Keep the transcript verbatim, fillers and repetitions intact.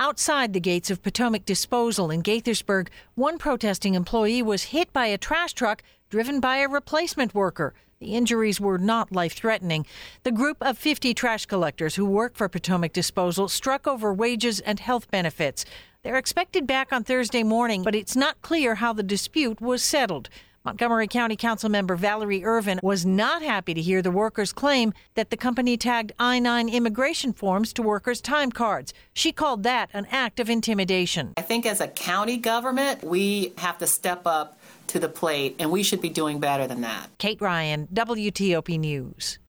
Outside the gates of Potomac Disposal in Gaithersburg, one protesting employee was hit by a trash truck driven by a replacement worker. The injuries were not life-threatening. The group of fifty trash collectors who work for Potomac Disposal struck over wages and health benefits. They're expected back on Thursday morning, but it's not clear how the dispute was settled. Montgomery County Councilmember Valerie Irvin was not happy to hear the workers claim that the company tagged I nine immigration forms to workers' time cards. She called that an act of intimidation. I think as a county government, we have to step up to the plate, and we should be doing better than that. Kate Ryan, W T O P News.